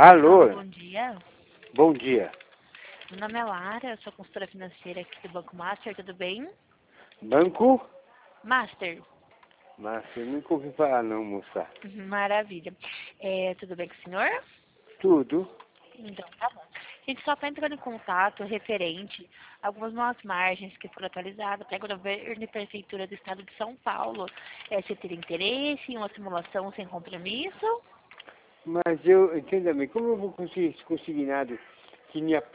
Alô, Bom dia. bom dia. Meu nome é Lara, eu sou consultora financeira aqui do Banco Master, tudo bem? Banco? Master. Mas eu nunca ouvi falar não, moça. Maravilha. Tudo bem com o senhor? Tudo? Então, tá bom. A gente só está entrando em contato referente a algumas novas margens que foram atualizadas para o governo e prefeitura do estado de São Paulo. Você teria interesse em uma simulação sem compromisso? Mas eu, entenda bem, como eu vou conseguir esse consignado que minha